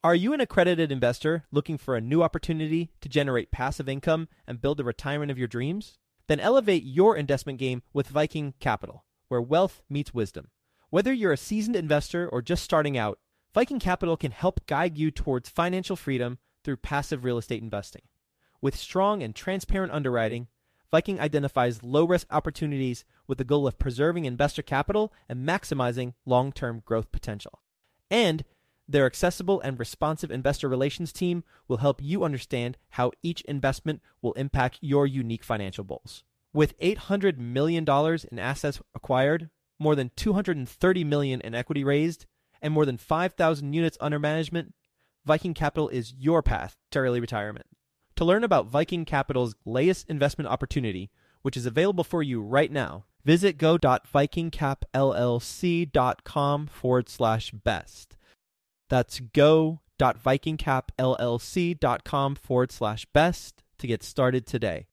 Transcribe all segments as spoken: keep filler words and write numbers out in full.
Are you an accredited investor looking for a new opportunity to generate passive income and build the retirement of your dreams? Then elevate your investment game with Viking Capital, where wealth meets wisdom. Whether you're a seasoned investor or just starting out, Viking Capital can help guide you towards financial freedom through passive real estate investing. With strong and transparent underwriting, Viking identifies low-risk opportunities with the goal of preserving investor capital and maximizing long-term growth potential. And their accessible and responsive investor relations team will help you understand how each investment will impact your unique financial goals. With eight hundred million dollars in assets acquired, more than two hundred thirty million dollars in equity raised, and more than five thousand units under management, Viking Capital is your path to early retirement. To learn about Viking Capital's latest investment opportunity, which is available for you right now, visit go.vikingcapllc.com forward slash best. That's go.vikingcapllc.com forward slash best to get started today.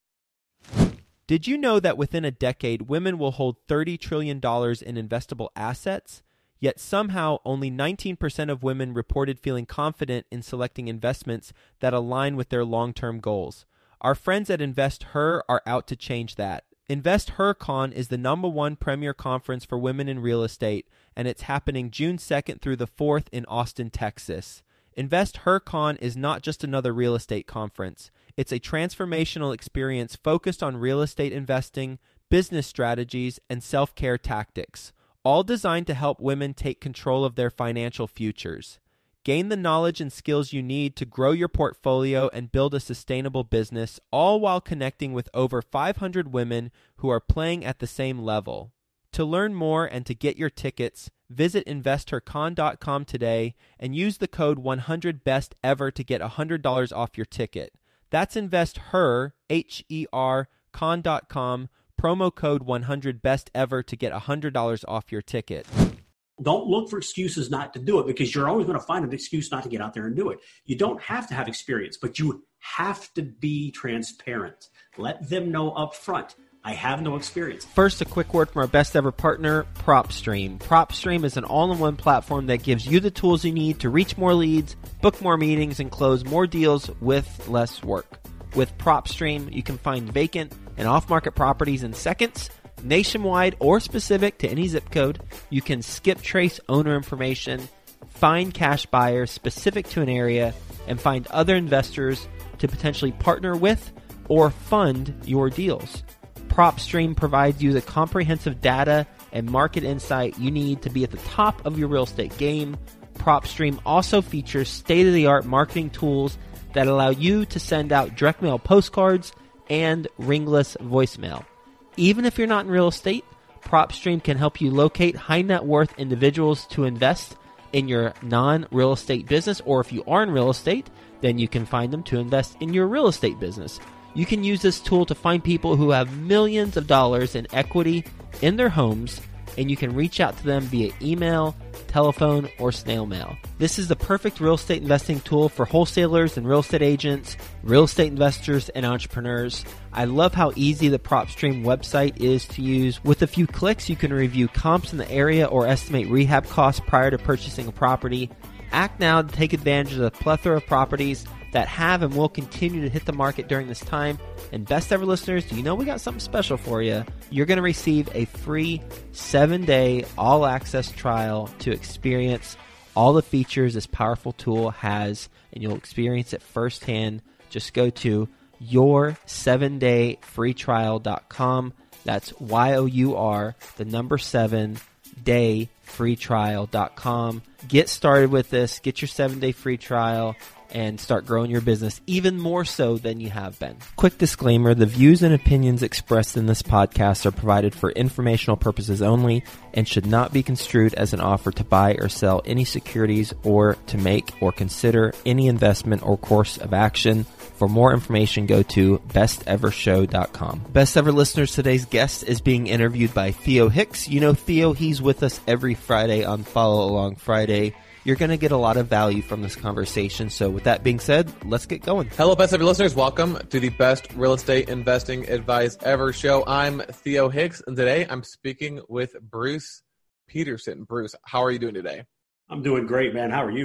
Did you know that within a decade, women will hold thirty trillion dollars in investable assets? Yet somehow only nineteen percent of women reported feeling confident in selecting investments that align with their long-term goals. Our friends at InvestHer are out to change that. InvestHerCon is the number one premier conference for women in real estate, and it's happening June second through the fourth in Austin, Texas. InvestHerCon is not just another real estate conference. It's a transformational experience focused on real estate investing, business strategies, and self-care tactics, all designed to help women take control of their financial futures. Gain the knowledge and skills you need to grow your portfolio and build a sustainable business, all while connecting with over five hundred women who are playing at the same level. To learn more and to get your tickets, visit investor con dot com today and use the code one hundred best ever to get one hundred dollars off your ticket. That's InvestHer, H E R, con dot com, promo code one hundred best ever to get one hundred dollars off your ticket. Don't look for excuses not to do it, because you're always going to find an excuse not to get out there and do it. You don't have to have experience, but you have to be transparent. Let them know up front, I have no experience. First, a quick word from our best ever partner, PropStream. PropStream is an all-in-one platform that gives you the tools you need to reach more leads, book more meetings, and close more deals with less work. With PropStream, you can find vacant and off-market properties in seconds, nationwide or specific to any zip code. You can skip trace owner information, find cash buyers specific to an area, and find other investors to potentially partner with or fund your deals. PropStream provides you the comprehensive data and market insight you need to be at the top of your real estate game. PropStream also features state-of-the-art marketing tools that allow you to send out direct mail postcards and ringless voicemail. Even if you're not in real estate, PropStream can help you locate high net worth individuals to invest in your non-real estate business, or if you are in real estate, then you can find them to invest in your real estate business. You can use this tool to find people who have millions of dollars in equity in their homes, and you can reach out to them via email, telephone, or snail mail. This is the perfect real estate investing tool for wholesalers and real estate agents, real estate investors, and entrepreneurs. I love how easy the PropStream website is to use. With a few clicks, you can review comps in the area or estimate rehab costs prior to purchasing a property. Act now to take advantage of the plethora of properties that have and will continue to hit the market during this time. And best ever listeners, do you know we got something special for you? You're going to receive a free seven-day all-access trial to experience all the features this powerful tool has, and you'll experience it firsthand. Just go to your seven day free trial dot com. That's Y O U R, the number seven, day free trial dot com. Get started with this. Get your seven-day free trial and start growing your business even more so than you have been. Quick disclaimer, the views and opinions expressed in this podcast are provided for informational purposes only and should not be construed as an offer to buy or sell any securities or to make or consider any investment or course of action. For more information, go to best ever show dot com. Best Ever listeners, today's guest is being interviewed by Theo Hicks. You know Theo, he's with us every Friday on Follow Along Friday. You're going to get a lot of value from this conversation. So with that being said, let's get going. Hello, Best Ever listeners. Welcome to the Best Real Estate Investing Advice Ever show. I'm Theo Hicks, and today I'm speaking with Bruce Peterson. Bruce, how are you doing today? I'm doing great, man. How are you?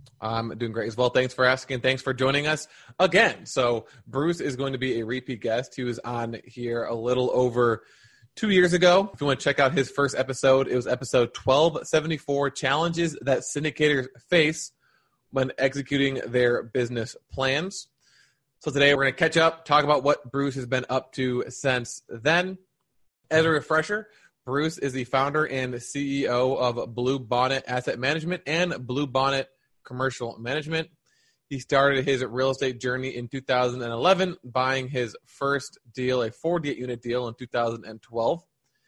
I'm doing great as well. Thanks for asking. Thanks for joining us again. So Bruce is going to be a repeat guest. He was on here a little over two years ago. If you want to check out his first episode, it was episode twelve seventy-four, Challenges That Syndicators Face When Executing Their Business Plans. So today we're going to catch up, talk about what Bruce has been up to since then. As a refresher, Bruce is the founder and C E O of Blue Bonnet Asset Management and Blue Bonnet Commercial Management. He started his real estate journey in two thousand eleven, buying his first deal, a forty-eight unit deal in two thousand twelve.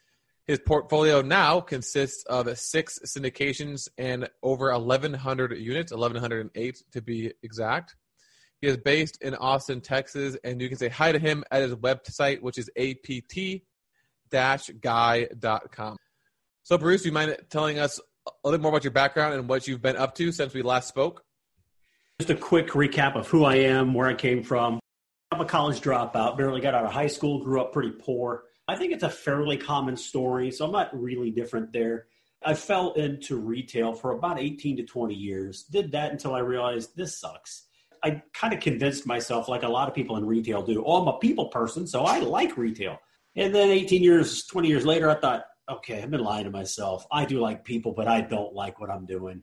His portfolio now consists of six syndications and over eleven hundred units, eleven oh eight to be exact. He is based in Austin, Texas, and you can say hi to him at his website, which is A P T dash guy dot com. So, Bruce, do you mind telling us a little bit more about your background and what you've been up to since we last spoke? Just a quick recap of who I am, where I came from. I'm a college dropout, barely got out of high school, grew up pretty poor. I think it's a fairly common story, so I'm not really different there. I fell into retail for about eighteen to twenty years, did that until I realized this sucks. I kind of convinced myself, like a lot of people in retail do, oh, I'm a people person, so I like retail. And then eighteen years, twenty years later, I thought, okay, I've been lying to myself. I do like people, but I don't like what I'm doing.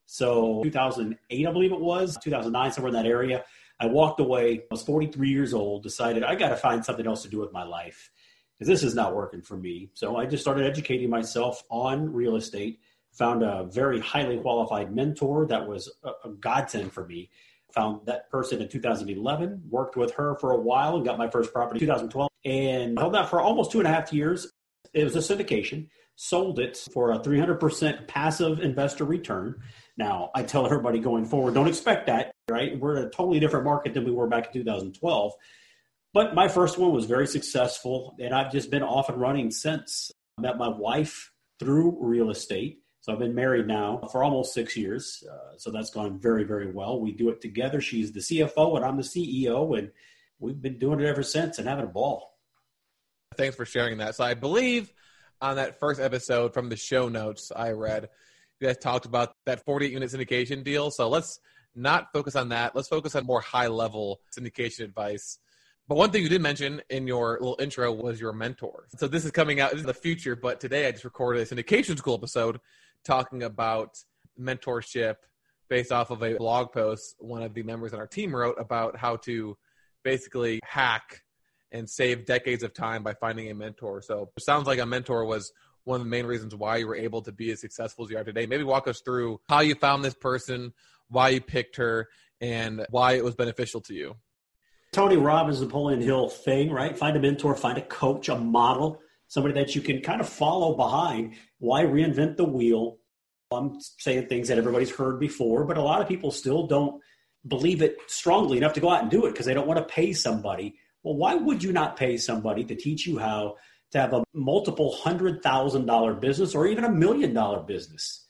So two thousand eight, I believe it was, two thousand nine, somewhere in that area, I walked away. I was forty-three years old, decided I got to find something else to do with my life because this is not working for me. So I just started educating myself on real estate, found a very highly qualified mentor that was a, a godsend for me. Found that person in two thousand eleven, worked with her for a while and got my first property in two thousand twelve and held that for almost two and a half years. It was a syndication, sold it for a three hundred percent passive investor return. Now, I tell everybody going forward, don't expect that, right? We're in a totally different market than we were back in two thousand twelve. But my first one was very successful, and I've just been off and running since. I met my wife through real estate. So I've been married now for almost six years. Uh, so that's gone very, very well. We do it together. She's the C F O and I'm the C E O, and we've been doing it ever since and having a ball. Thanks for sharing that. So I believe on that first episode from the show notes I read, you guys talked about that forty-eight unit syndication deal. So let's not focus on that. Let's focus on more high-level syndication advice. But one thing you did mention in your little intro was your mentor. So this is coming out in the future, but today I just recorded a syndication school episode talking about mentorship based off of a blog post one of the members on our team wrote about how to basically hack and save decades of time by finding a mentor. So it sounds like a mentor was one of the main reasons why you were able to be as successful as you are today. Maybe walk us through how you found this person, why you picked her, and why it was beneficial to you. Tony Robbins, Napoleon Hill thing, right? Find a mentor, find a coach, a model, somebody that you can kind of follow behind. Why reinvent the wheel? I'm saying things that everybody's heard before, but a lot of people still don't believe it strongly enough to go out and do it because they don't want to pay somebody. Well, why would you not pay somebody to teach you how to have a multiple hundred thousand dollar business or even a million dollar business?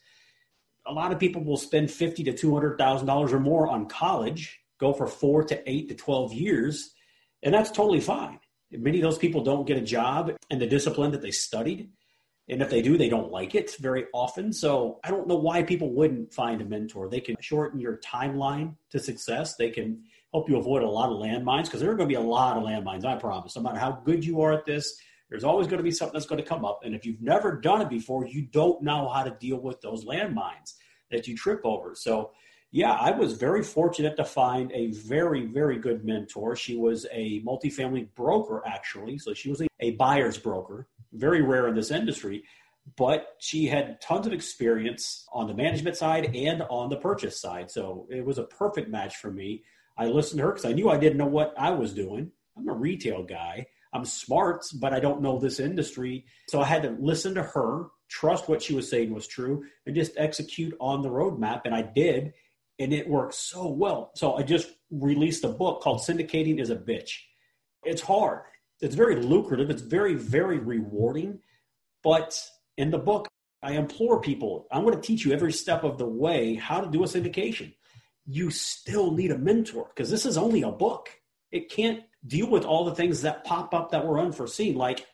A lot of people will spend fifty to two hundred thousand dollars or more on college, go for four to eight to twelve years, and that's totally fine. Many of those people don't get a job in the discipline that they studied. And if they do, they don't like it very often. So I don't know why people wouldn't find a mentor. They can shorten your timeline to success. They can help you avoid a lot of landmines because there are going to be a lot of landmines, I promise. No matter how good you are at this, there's always going to be something that's going to come up. And if you've never done it before, you don't know how to deal with those landmines that you trip over. So yeah, I was very fortunate to find a very, very good mentor. She was a multifamily broker, actually. So she was a, a buyer's broker, very rare in this industry, but she had tons of experience on the management side and on the purchase side. So it was a perfect match for me. I listened to her because I knew I didn't know what I was doing. I'm a retail guy. I'm smart, but I don't know this industry. So I had to listen to her, trust what she was saying was true, and just execute on the roadmap. And I did. And it worked so well. So I just released a book called Syndicating is a Bitch. It's hard. It's very lucrative. It's very, very rewarding. But in the book, I implore people, I'm going to teach you every step of the way how to do a syndication. You still need a mentor because this is only a book. It can't deal with all the things that pop up that were unforeseen, like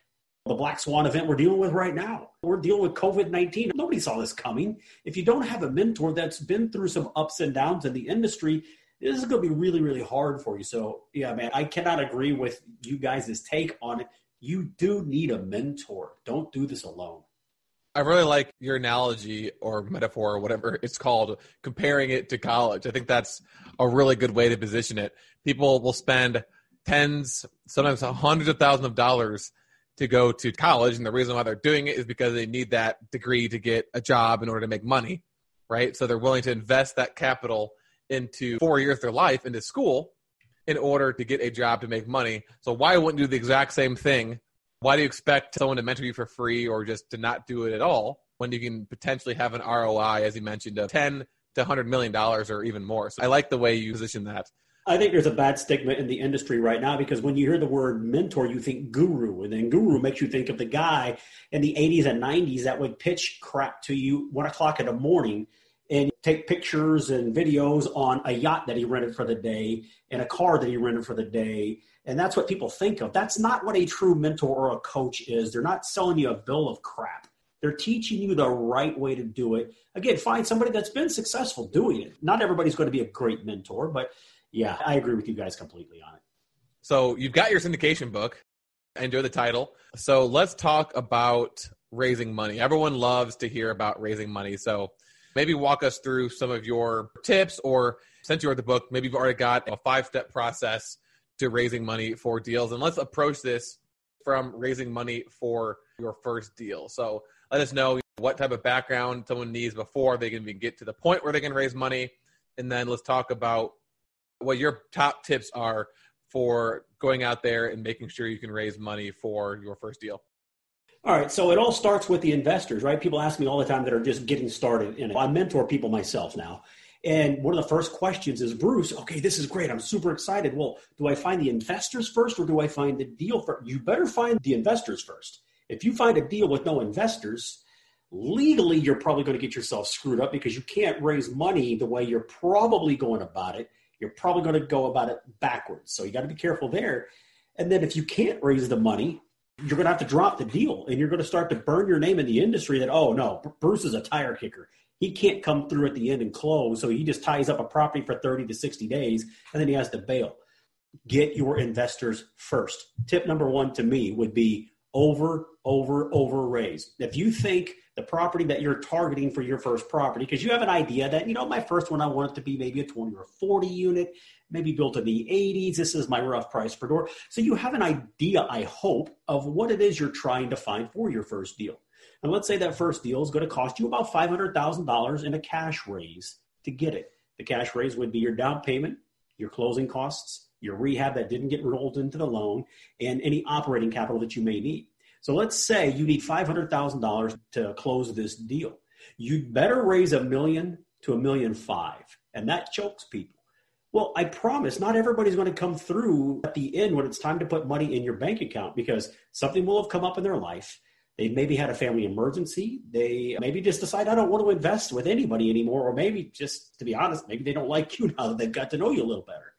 The Black Swan event we're dealing with right now. We're dealing with COVID nineteen. Nobody saw this coming. If you don't have a mentor that's been through some ups and downs in the industry, this is going to be really, really hard for you. So, yeah, man, I cannot agree with you guys' take on it. You do need a mentor. Don't do this alone. I really like your analogy or metaphor or whatever it's called, comparing it to college. I think that's a really good way to position it. People will spend tens, sometimes hundreds of thousands of dollars to go to college, and the reason why they're doing it is because they need that degree to get a job in order to make money, right? So they're willing to invest that capital into four years of their life into school in order to get a job to make money. So why wouldn't you do the exact same thing? Why do you expect someone to mentor you for free or just to not do it at all when you can potentially have an R O I, as you mentioned, of ten to one hundred million dollars or even more? So I like the way you position that. I think there's a bad stigma in the industry right now because when you hear the word mentor, you think guru. And then guru makes you think of the guy in the eighties and nineties that would pitch crap to you one o'clock in the morning and take pictures and videos on a yacht that he rented for the day and a car that he rented for the day. And that's what people think of. That's not what a true mentor or a coach is. They're not selling you a bill of crap. They're teaching you the right way to do it. Again, find somebody that's been successful doing it. Not everybody's going to be a great mentor, but yeah, I agree with you guys completely on it. So you've got your syndication book. I enjoy the title. So let's talk about raising money. Everyone loves to hear about raising money. So maybe walk us through some of your tips, or since you wrote the book, maybe you've already got a five-step process to raising money for deals. And let's approach this from raising money for your first deal. So let us know what type of background someone needs before they can get to the point where they can raise money. And then let's talk about what your top tips are for going out there and making sure you can raise money for your first deal. All right. So it all starts with the investors, right? People ask me all the time that are just getting started in it. I mentor people myself now. And one of the first questions is, Bruce, okay, this is great. I'm super excited. Well, do I find the investors first or do I find the deal first? You better find the investors first. If you find a deal with no investors, legally, you're probably going to get yourself screwed up because you can't raise money the way you're probably going about it. You're probably going to go about it backwards. So you got to be careful there. And then if you can't raise the money, you're going to have to drop the deal and you're going to start to burn your name in the industry that, oh, no, Bruce is a tire kicker. He can't come through at the end and close. So he just ties up a property for thirty to sixty days and then he has to bail. Get your investors first. Tip number one to me would be over, over, over raise. If you think the property that you're targeting for your first property, because you have an idea that, you know, my first one, I want it to be maybe a twenty or forty unit, maybe built in the eighties. This is my rough price per door. So you have an idea, I hope, of what it is you're trying to find for your first deal. And let's say that first deal is going to cost you about five hundred thousand dollars in a cash raise to get it. The cash raise would be your down payment, your closing costs, your rehab that didn't get rolled into the loan, and any operating capital that you may need. So let's say you need five hundred thousand dollars to close this deal. You'd better raise a million to a million five, and that chokes people. Well, I promise not everybody's going to come through at the end when it's time to put money in your bank account because something will have come up in their life. They maybe had a family emergency. They maybe just decide, I don't want to invest with anybody anymore. Or maybe just, to be honest, maybe they don't like you now that they've got to know you a little better.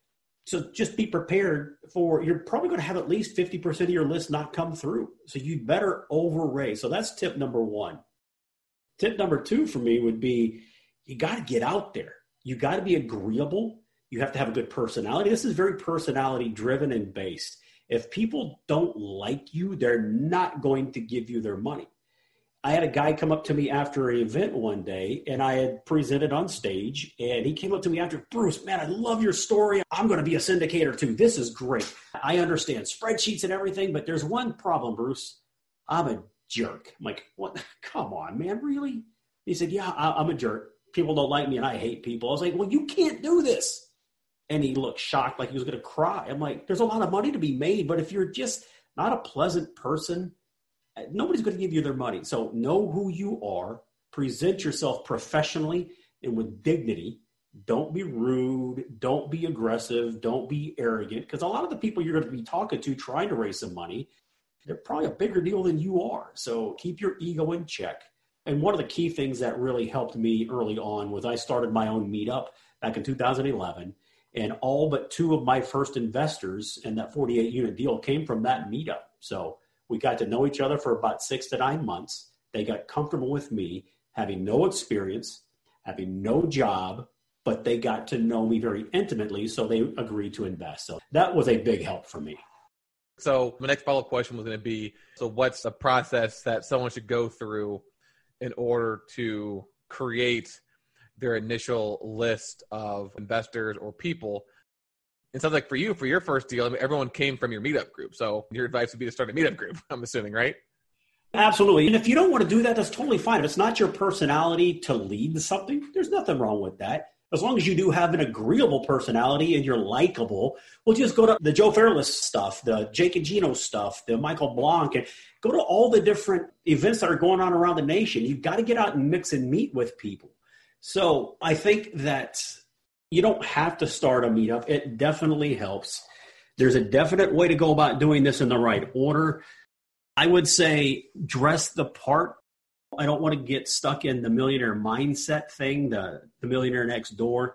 So just be prepared for, you're probably going to have at least fifty percent of your list not come through. So you'd better over raise. So that's tip number one. Tip number two for me would be, you got to get out there. You got to be agreeable. You have to have a good personality. This is very personality driven and based. If people don't like you, they're not going to give you their money. I had a guy come up to me after an event one day, and I had presented on stage, and he came up to me after, Bruce, man, I love your story. I'm going to be a syndicator too. This is great. I understand spreadsheets and everything, but there's one problem, Bruce. I'm a jerk. I'm like, what? Come on, man, really? He said, yeah, I'm a jerk. People don't like me, and I hate people. I was like, well, you can't do this. And he looked shocked, like he was going to cry. I'm like, there's a lot of money to be made, but if you're just not a pleasant person, nobody's going to give you their money. So know who you are, present yourself professionally and with dignity. Don't be rude. Don't be aggressive. Don't be arrogant. Because a lot of the people you're going to be talking to trying to raise some money, they're probably a bigger deal than you are. So keep your ego in check. And one of the key things that really helped me early on was I started my own meetup back in two thousand eleven. And all but two of my first investors in that forty-eight unit deal came from that meetup. So We got to know each other for about six to nine months. They got comfortable with me, having no experience, having no job, but they got to know me very intimately, so they agreed to invest. So that was a big help for me. So my next follow-up question was going to be, so what's a process that someone should go through in order to create their initial list of investors or people? It sounds like for you, for your first deal, I mean, everyone came from your meetup group. So your advice would be to start a meetup group, I'm assuming, right? Absolutely. And if you don't want to do that, that's totally fine. If it's not your personality to lead something, there's nothing wrong with that. As long as you do have an agreeable personality and you're likable, we'll just go to the Joe Fairless stuff, the Jake and Gino stuff, the Michael Blanc, and go to all the different events that are going on around the nation. You've got to get out and mix and meet with people. So I think that you don't have to start a meetup. It definitely helps. There's a definite way to go about doing this in the right order. I would say dress the part. I don't want to get stuck in the millionaire mindset thing, the, the millionaire next door.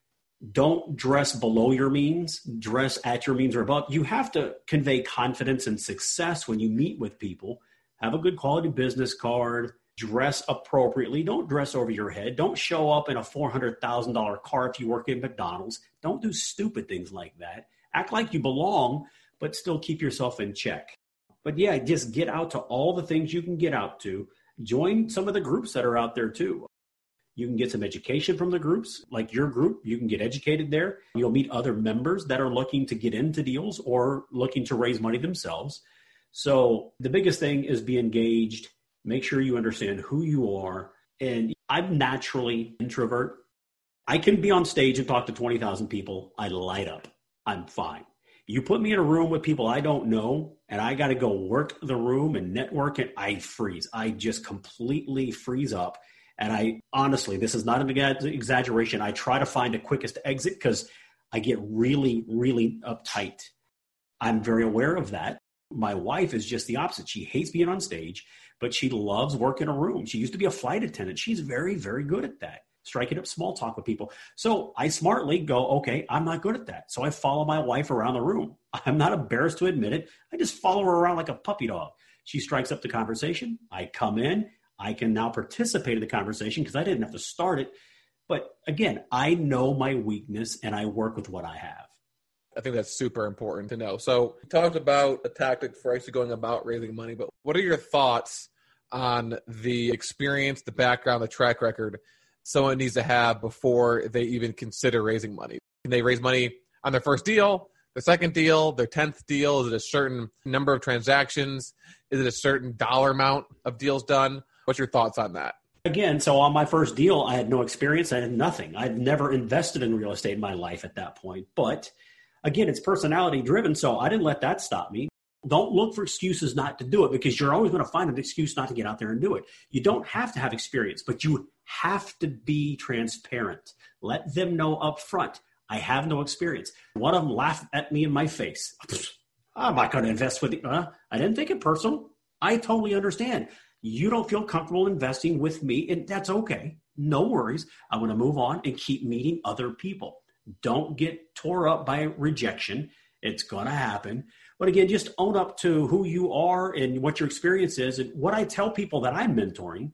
Don't dress below your means. Dress at your means or above. You have to convey confidence and success when you meet with people. Have a good quality business card. Dress appropriately. Don't dress over your head. Don't show up in a four hundred thousand dollars car if you work at McDonald's. Don't do stupid things like that. Act like you belong, but still keep yourself in check. But yeah, just get out to all the things you can get out to. Join some of the groups that are out there too. You can get some education from the groups, like your group. You can get educated there. You'll meet other members that are looking to get into deals or looking to raise money themselves. So the biggest thing is be engaged. Make sure you understand who you are. And I'm naturally introvert. I can be on stage and talk to twenty thousand people. I light up. I'm fine. You put me in a room with people I don't know, and I got to go work the room and network, and I freeze. I just completely freeze up. And I honestly, this is not an exaggeration. I try to find the quickest exit because I get really, really uptight. I'm very aware of that. My wife is just the opposite. She hates being on stage, but she loves working a room. She used to be a flight attendant. She's very, very good at that. Striking up small talk with people. So I smartly go, okay, I'm not good at that. So I follow my wife around the room. I'm not embarrassed to admit it. I just follow her around like a puppy dog. She strikes up the conversation. I come in. I can now participate in the conversation because I didn't have to start it. But again, I know my weakness and I work with what I have. I think that's super important to know. So you talked about a tactic for actually going about raising money, but what are your thoughts on the experience, the background, the track record someone needs to have before they even consider raising money? Can they raise money on their first deal, their second deal, their tenth deal? Is it a certain number of transactions? Is it a certain dollar amount of deals done? What's your thoughts on that? Again, so on my first deal, I had no experience. I had nothing. I'd never invested in real estate in my life at that point. But again, it's personality driven. So I didn't let that stop me. Don't look for excuses not to do it because you're always going to find an excuse not to get out there and do it. You don't have to have experience, but you have to be transparent. Let them know up front, I have no experience. One of them laughed at me in my face. I'm not going to invest with you. Uh, I didn't think it personal. I totally understand. You don't feel comfortable investing with me, and that's okay. No worries. I'm going to move on and keep meeting other people. Don't get tore up by rejection. It's going to happen. But again, just own up to who you are and what your experience is. And what I tell people that I'm mentoring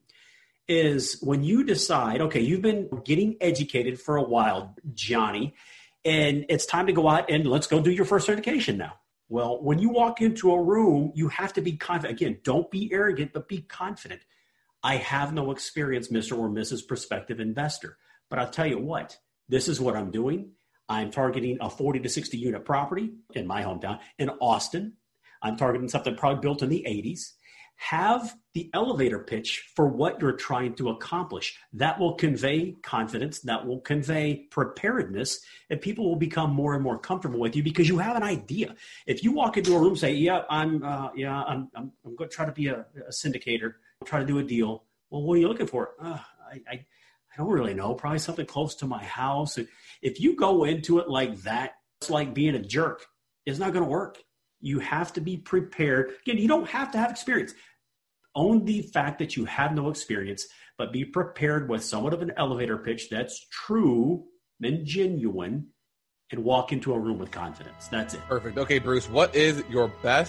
is when you decide, okay, you've been getting educated for a while, Johnny, and it's time to go out and let's go do your first certification now. Well, when you walk into a room, you have to be confident. Again, don't be arrogant, but be confident. I have no experience, Mister or Missus Prospective Investor. But I'll tell you what, this is what I'm doing. I'm targeting a forty to sixty unit property in my hometown in Austin. I'm targeting something probably built in the eighties. Have the elevator pitch for what you're trying to accomplish. That will convey confidence. That will convey preparedness, and people will become more and more comfortable with you because you have an idea. If you walk into a room and say, "Yeah, I'm, uh, yeah, I'm, I'm, I'm going to try to be a, a syndicator, try to do a deal." Well, what are you looking for? Uh, I, I, I don't really know. Probably something close to my house. If you go into it like that, it's like being a jerk. It's not going to work. You have to be prepared. Again, you don't have to have experience. Own the fact that you have no experience, but be prepared with somewhat of an elevator pitch that's true and genuine, and walk into a room with confidence. That's it. Perfect. Okay, Bruce, what is your best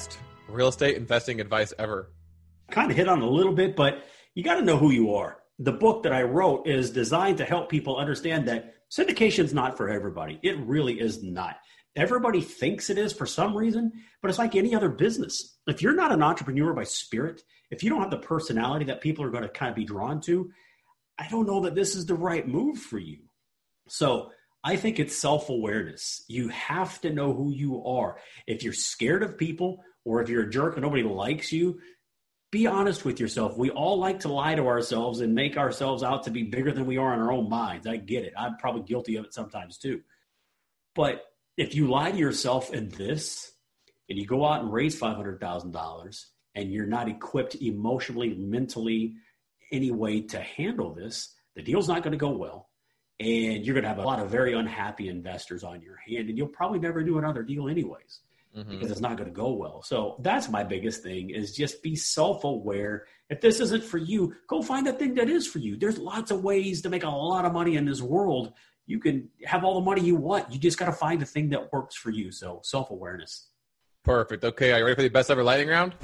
real estate investing advice ever? Kind of hit on a little bit, but you got to know who you are. The book that I wrote is designed to help people understand that syndication is not for everybody. It really is not. Everybody thinks it is for some reason, but it's like any other business. If you're not an entrepreneur by spirit, if you don't have the personality that people are going to kind of be drawn to, I don't know that this is the right move for you. So I think it's self-awareness. You have to know who you are. If you're scared of people, or if you're a jerk and nobody likes you, be honest with yourself. We all like to lie to ourselves and make ourselves out to be bigger than we are in our own minds. I get it. I'm probably guilty of it sometimes too. But if you lie to yourself in this, and you go out and raise five hundred thousand dollars, and you're not equipped emotionally, mentally, any way to handle this, the deal's not going to go well. And you're going to have a lot of very unhappy investors on your hand, and you'll probably never do another deal anyways, mm-hmm. because it's not going to go well. So that's my biggest thing, is just be self-aware. If this isn't for you, go find a thing that is for you. There's lots of ways to make a lot of money in this world. You can have all the money you want. You just got to find the thing that works for you. So self-awareness. Perfect. Okay. Are you ready for the best ever lightning round?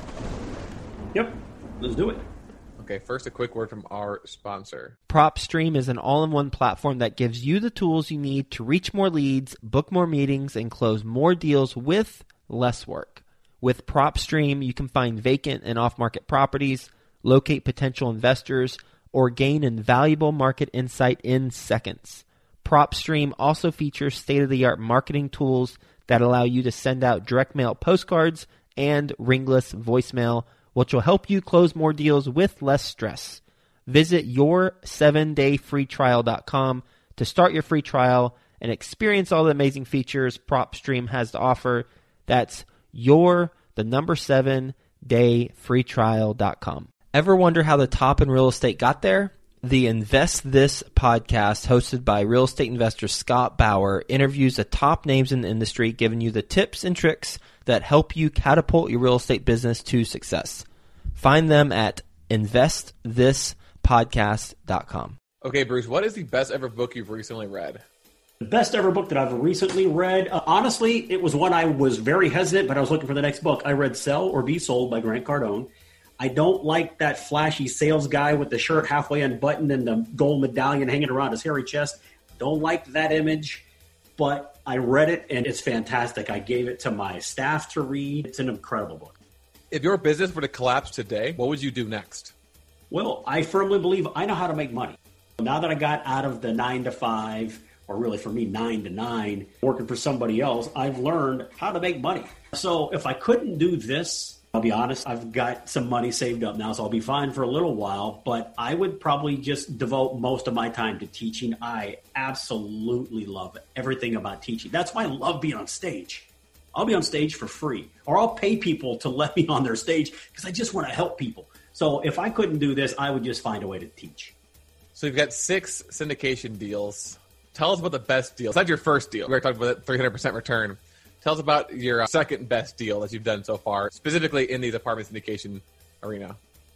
Yep. Let's do it. Okay. First, a quick word from our sponsor. PropStream is an all-in-one platform that gives you the tools you need to reach more leads, book more meetings, and close more deals with less work. With PropStream, you can find vacant and off-market properties, locate potential investors, or gain invaluable market insight in seconds. PropStream also features state-of-the-art marketing tools that allow you to send out direct mail postcards and ringless voicemail, which will help you close more deals with less stress. Visit your seven day free trial dot com to start your free trial and experience all the amazing features PropStream has to offer. That's your, the number seven, day free trial dot com. Ever wonder how the top in real estate got there? The Invest This podcast, hosted by real estate investor Scott Bauer, interviews the top names in the industry, giving you the tips and tricks that help you catapult your real estate business to success. Find them at invest this podcast dot com. Okay, Bruce, what is the best ever book you've recently read? The best ever book that I've recently read, uh, honestly, it was one I was very hesitant, but I was looking for the next book. I read Sell or Be Sold by Grant Cardone. I don't like that flashy sales guy with the shirt halfway unbuttoned and the gold medallion hanging around his hairy chest. Don't like that image, but I read it and it's fantastic. I gave it to my staff to read. It's an incredible book. If your business were to collapse today, what would you do next? Well, I firmly believe I know how to make money. Now that I got out of the nine to five, or really for me, nine to nine, working for somebody else, I've learned how to make money. So if I couldn't do this, I'll be honest, I've got some money saved up now, so I'll be fine for a little while, but I would probably just devote most of my time to teaching. I absolutely love everything about teaching. That's why I love being on stage. I'll be on stage for free, or I'll pay people to let me on their stage because I just want to help people. So if I couldn't do this, I would just find a way to teach. So you've got six syndication deals. Tell us about the best deal. Besides your first deal, we were talking about that three hundred percent return. Tell us about your second best deal that you've done so far, specifically in the apartment syndication arena.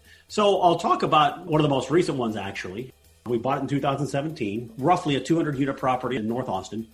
So I'll talk about one of the most recent ones, actually. We bought it in two thousand seventeen, roughly a two hundred unit property in North Austin.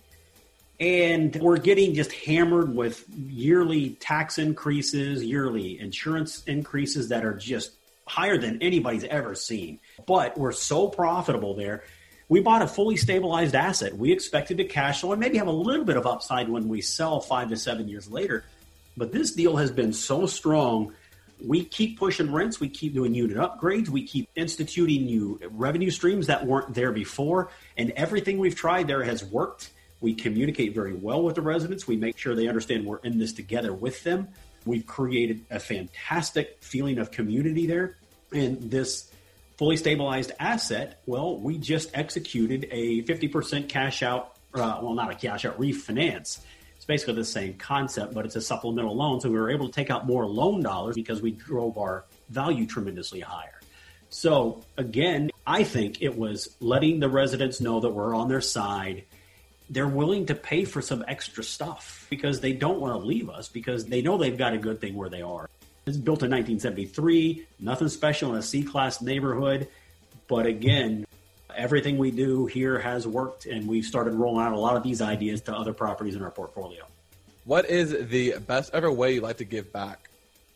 And we're getting just hammered with yearly tax increases, yearly insurance increases that are just higher than anybody's ever seen. But we're so profitable there. We bought a fully stabilized asset. We expected to cash flow and maybe have a little bit of upside when we sell five to seven years later. But this deal has been so strong. We keep pushing rents. We keep doing unit upgrades. We keep instituting new revenue streams that weren't there before. And everything we've tried there has worked. We communicate very well with the residents. We make sure they understand we're in this together with them. We've created a fantastic feeling of community there. And this fully stabilized asset, well, we just executed a fifty percent cash out, uh, well, not a cash out, refinance. It's basically the same concept, but it's a supplemental loan. So we were able to take out more loan dollars because we drove our value tremendously higher. So again, I think it was letting the residents know that we're on their side. They're willing to pay for some extra stuff because they don't want to leave us because they know they've got a good thing where they are. It's built in nineteen seventy-three, nothing special in a C-class neighborhood. But again, everything we do here has worked, and we've started rolling out a lot of these ideas to other properties in our portfolio. What is the best ever way you like to give back?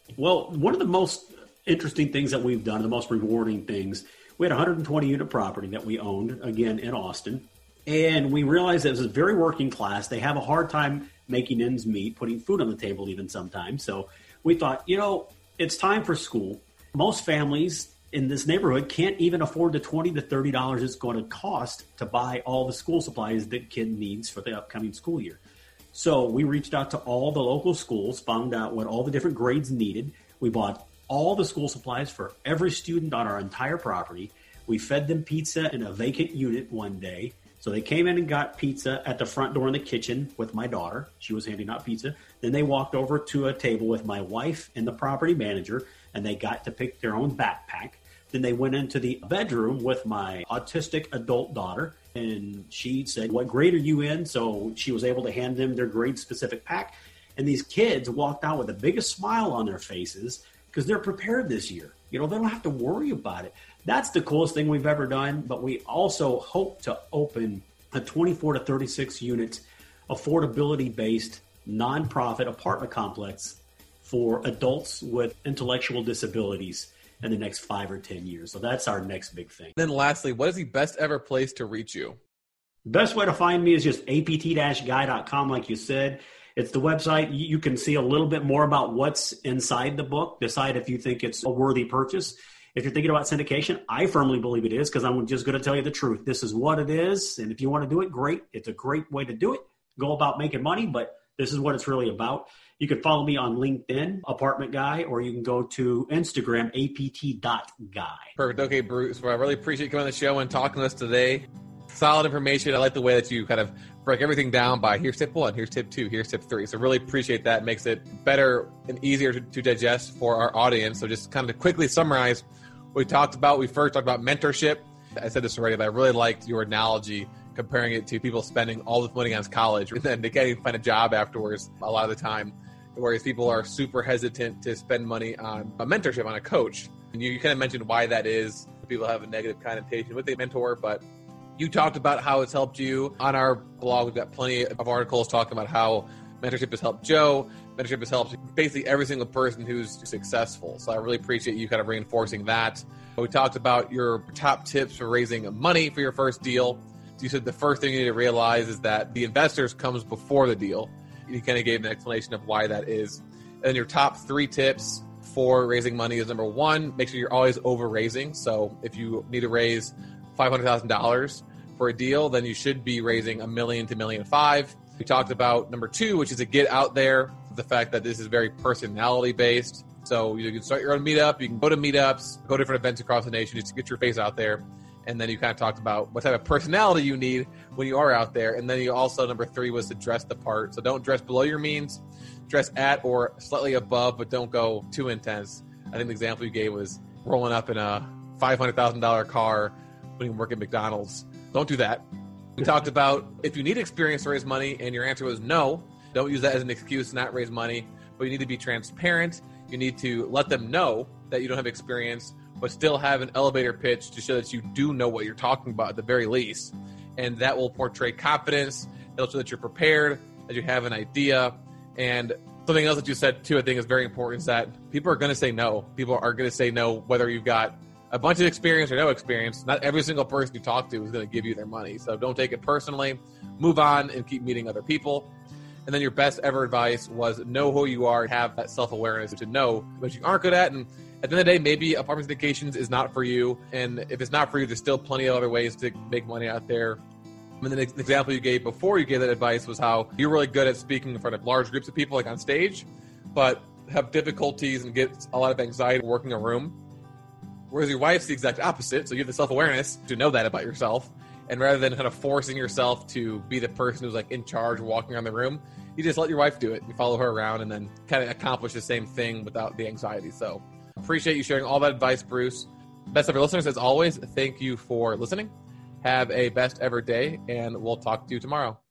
Well, one of the most interesting things that we've done, the most rewarding things, we had a one hundred twenty unit property that we owned, again, in Austin. And we realized that it was a very working class. They have a hard time making ends meet, putting food on the table even sometimes. So we thought, you know, it's time for school. Most families in this neighborhood can't even afford the twenty to thirty dollars it's going to cost to buy all the school supplies that kid needs for the upcoming school year. So we reached out to all the local schools, found out what all the different grades needed. We bought all the school supplies for every student on our entire property. We fed them pizza in a vacant unit one day. So they came in and got pizza at the front door in the kitchen with my daughter. She was handing out pizza. Then they walked over to a table with my wife and the property manager, and they got to pick their own backpack. Then they went into the bedroom with my autistic adult daughter, and she said, "What grade are you in?" So she was able to hand them their grade-specific pack. And these kids walked out with the biggest smile on their faces because they're prepared this year. You know, they don't have to worry about it. That's the coolest thing we've ever done. But we also hope to open a twenty-four to thirty-six unit affordability-based nonprofit apartment complex for adults with intellectual disabilities in the next five or ten years. So that's our next big thing. Then lastly, what is the best ever place to reach you? Best way to find me is just A P T guy dot com, like you said. It's the website. You can see a little bit more about what's inside the book. Decide if you think it's a worthy purchase. If you're thinking about syndication, I firmly believe it is because I'm just going to tell you the truth. This is what it is. And if you want to do it, great. It's a great way to do it. Go about making money, but this is what it's really about. You can follow me on LinkedIn, Apartment Guy, or you can go to Instagram, A P T dot guy. Perfect. Okay, Bruce. Well, I really appreciate you coming on the show and talking to us today. Solid information. I like the way that you kind of break everything down by here's tip one, here's tip two, here's tip three. So really appreciate that. It makes it better and easier to, to digest for our audience. So just kind of quickly summarize what we talked about. We first talked about mentorship. I said this already, but I really liked your analogy comparing it to people spending all this money on college and then they can't even find a job afterwards a lot of the time. Whereas people are super hesitant to spend money on a mentorship, on a coach. And you, you kind of mentioned why that is. People have a negative connotation with a mentor, but you talked about how it's helped you. On our blog, we've got plenty of articles talking about how mentorship has helped Joe. Mentorship has helped basically every single person who's successful. So I really appreciate you kind of reinforcing that. We talked about your top tips for raising money for your first deal. You said the first thing you need to realize is that the investors comes before the deal. You kind of gave an explanation of why that is. And your top three tips for raising money is number one, make sure you're always over raising. So if you need to raise five hundred thousand dollars for a deal, then you should be raising a million to a million five. We talked about number two, which is to get out there. The fact that this is very personality based. So you can start your own meetup. You can go to meetups, go to different events across the nation just to get your face out there. And then you kind of talked about what type of personality you need when you are out there. And then you also, number three was to dress the part. So don't dress below your means, dress at or slightly above, but don't go too intense. I think the example you gave was rolling up in a five hundred thousand dollars car when you work at McDonald's. Don't do that. We talked about if you need experience to raise money and your answer was no, don't use that as an excuse to not raise money, but you need to be transparent. You need to let them know that you don't have experience, but still have an elevator pitch to show that you do know what you're talking about at the very least. And that will portray confidence. It'll show that you're prepared, that you have an idea. And something else that you said too, I think is very important, is that people are going to say no. People are going to say no whether you've got a bunch of experience or no experience. Not every single person you talk to is going to give you their money. So don't take it personally. Move on and keep meeting other people. And then your best ever advice was know who you are and have that self-awareness to know what you aren't good at. And at the end of the day, maybe apartment syndications is not for you. And if it's not for you, there's still plenty of other ways to make money out there. And then the example you gave before you gave that advice was how you're really good at speaking in front of large groups of people, like on stage, but have difficulties and get a lot of anxiety working a room. Whereas your wife's the exact opposite. So you have the self-awareness to know that about yourself. And rather than kind of forcing yourself to be the person who's like in charge walking around the room, you just let your wife do it. You follow her around and then kind of accomplish the same thing without the anxiety. So appreciate you sharing all that advice, Bruce. Best ever listeners, as always, thank you for listening. Have a best ever day, and we'll talk to you tomorrow.